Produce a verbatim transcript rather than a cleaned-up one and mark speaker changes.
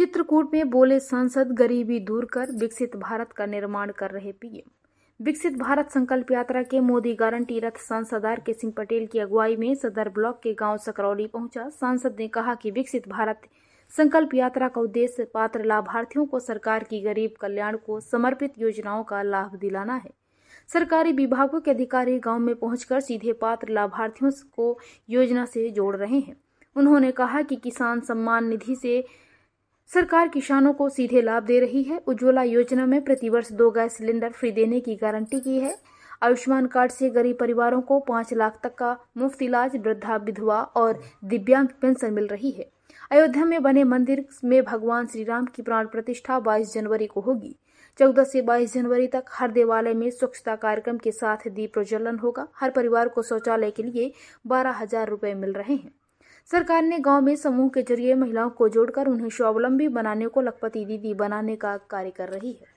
Speaker 1: चित्रकूट में बोले सांसद, गरीबी दूर कर विकसित भारत का निर्माण कर रहे पीएम। विकसित भारत संकल्प यात्रा के मोदी गारंटी रथ सांसद आर के सिंह पटेल की अगुवाई में सदर ब्लॉक के गांव सकरौली पहुंचा। सांसद ने कहा कि विकसित भारत संकल्प यात्रा का उद्देश्य पात्र लाभार्थियों को सरकार की गरीब कल्याण को समर्पित योजनाओं का लाभ दिलाना है। सरकारी विभागों के अधिकारी गांव में पहुंचकर सीधे पात्र लाभार्थियों को योजना से जोड़ रहे हैं। उन्होंने कहा कि किसान सम्मान निधि से सरकार किसानों को सीधे लाभ दे रही है। उज्ज्वला योजना में प्रतिवर्ष दो गैस सिलेंडर फ्री देने की गारंटी की है। आयुष्मान कार्ड से गरीब परिवारों को पाँच लाख तक का मुफ्त इलाज, वृद्धा, विधवा और दिव्यांग पेंशन मिल रही है। अयोध्या में बने मंदिर में भगवान श्री राम की प्राण प्रतिष्ठा बाईस जनवरी को होगी। चौदह से बाईस जनवरी तक हर देवालय में स्वच्छता कार्यक्रम के साथ दीप प्रज्वलन होगा। हर परिवार को शौचालय के लिए बारह हजार रुपए मिल रहे हैं। सरकार ने गांव में समूह के जरिए महिलाओं को जोड़कर उन्हें स्वावलंबी बनाने को लखपति दीदी बनाने का कार्य कर रही है।